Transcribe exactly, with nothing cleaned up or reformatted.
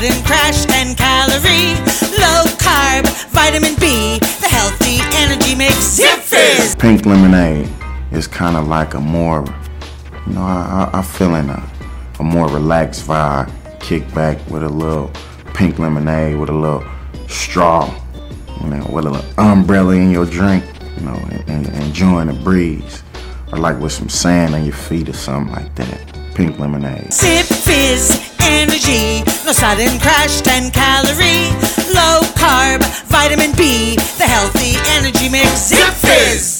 sudden crash, ten calorie, low carb, vitamin B, the healthy energy mix, Zip Fizz. Pink lemonade is kind of like a more, you know, I, I, I feel in a, a more relaxed vibe. Kick back with a little pink lemonade with a little straw, you know, with a little umbrella in your drink, you know, and, and enjoying the breeze, or like with some sand on your feet or something like that. Pink lemonade. Zip Fizz energy, no sudden crash, ten calorie, low carb, vitamin B, the healthy energy mix, Zip Fizz.